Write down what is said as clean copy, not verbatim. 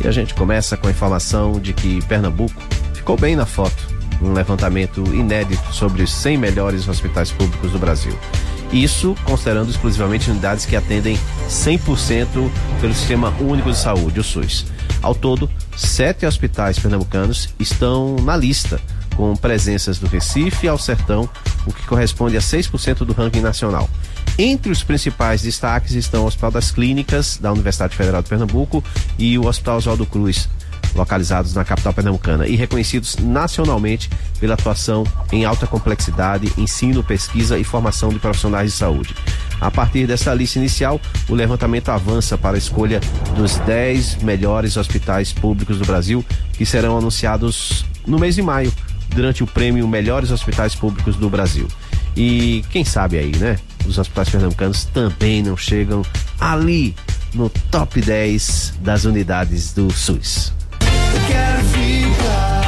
E a gente começa com a informação de que Pernambuco ficou bem na foto, um levantamento inédito sobre os 100 melhores hospitais públicos do Brasil. Isso considerando exclusivamente unidades que atendem 100% pelo Sistema Único de Saúde, o SUS. Ao todo, 7 hospitais pernambucanos estão na lista, com presenças do Recife ao Sertão, o que corresponde a 6% do ranking nacional. Entre os principais destaques estão o Hospital das Clínicas da Universidade Federal de Pernambuco e o Hospital Oswaldo Cruz, localizados na capital pernambucana e reconhecidos nacionalmente pela atuação em alta complexidade, ensino, pesquisa e formação de profissionais de saúde. A partir dessa lista inicial, o levantamento avança para a escolha dos 10 melhores hospitais públicos do Brasil, que serão anunciados no mês de maio, durante o prêmio Melhores Hospitais Públicos do Brasil. E quem sabe aí, né? Os hospitais pernambucanos também não chegam ali no top 10 das unidades do SUS.